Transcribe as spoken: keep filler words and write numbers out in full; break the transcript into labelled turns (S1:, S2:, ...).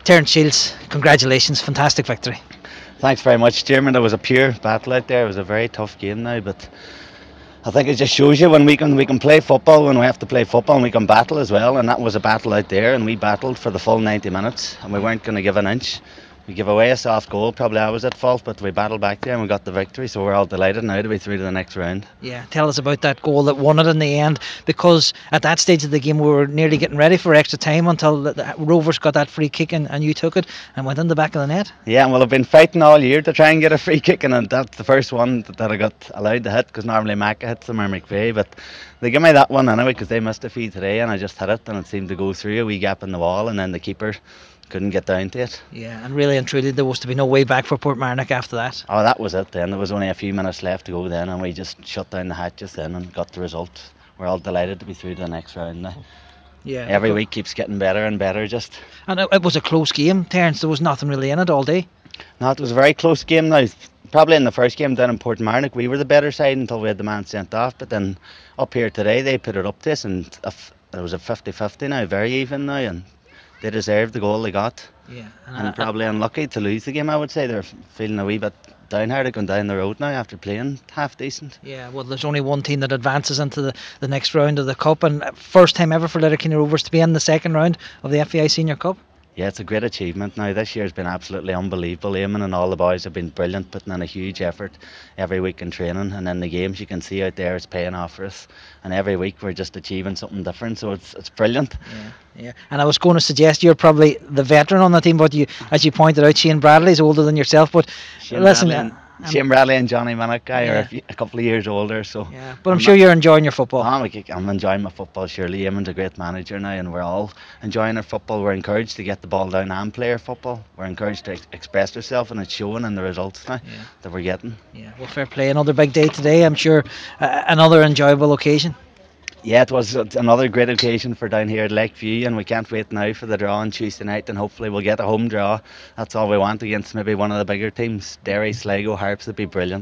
S1: Terence Shields, congratulations, fantastic victory.
S2: Thanks very much, Chairman. It was a pure battle out there. It was a very tough game now, but I think it just shows you when we can we can play football when we have to play football, and we can battle as well. And that was a battle out there, and we battled for the full ninety minutes, and we weren't going to give an inch. We gave away a soft goal. Probably I was at fault, but we battled back there and we got the victory. So we're all delighted now to be through to the next round.
S1: Yeah, tell us about that goal that won it in the end, because at that stage of the game we were nearly getting ready for extra time until the, the Rovers got that free kick and, and you took it and went in the back of the net.
S2: Yeah, well, I've been fighting all year to try and get a free kick, and that's the first one that, that I got allowed to hit, because normally Macca hits them or McVeigh, but they give me that one anyway because they missed a feed today, and I just hit it and it seemed to go through a wee gap in the wall, and then the keeper couldn't get down to it.
S1: Yeah, and really and truly there was to be no way back for Portmarnock after that.
S2: Oh, that was it then. There was only a few minutes left to go then, and we just shut down the hatches then and got the result. We're all delighted to be through to the next round now.
S1: Yeah.
S2: Every week keeps getting better and better just.
S1: And it, it was a close game, Terence. There was nothing really in it all day.
S2: No, it was a very close game now. Probably in the first game down in Portmarnock we were the better side until we had the man sent off, but then up here today they put it up to us, and if it was a fifty fifty now, very even now, and they deserved the goal they got.
S1: Yeah,
S2: and, and probably unlucky to lose the game, I would say. They're feeling a wee bit downhearted going down the road now after playing half decent.
S1: Yeah, well, there's only one team that advances into the, the next round of the Cup, and first time ever for Letterkenny Rovers to be in the second round of the F A I Senior Cup.
S2: Yeah, it's a great achievement now. This year's been absolutely unbelievable. Eamon and all the boys have been brilliant, putting in a huge effort every week in training, and in the games you can see out there it's paying off for us, and every week we're just achieving something different, so it's it's brilliant.
S1: Yeah, yeah. And I was going to suggest you're probably the veteran on the team, but you, as you pointed out, Shane Bradley's older than yourself, but
S2: Shane
S1: listen,
S2: Bradley and, Shane Bradley and Johnny Minnick yeah. are a, few, a couple of years older, so
S1: yeah, but I'm, I'm sure you're enjoying your football.
S2: I'm, I'm enjoying my football, surely. Eamon's a great manager now, and we're all enjoying our football. We're encouraged to get the ball down and play our football. We're encouraged to ex- express ourselves, and it's showing in the results now yeah. that we're getting.
S1: Yeah, well, fair play. Another big day today, I'm sure. Uh, another enjoyable occasion.
S2: Yeah, it was another great occasion for down here at Lakeview, and we can't wait now for the draw on Tuesday night, and hopefully we'll get a home draw. That's all we want against maybe one of the bigger teams. Derry, Sligo, Harps would be brilliant.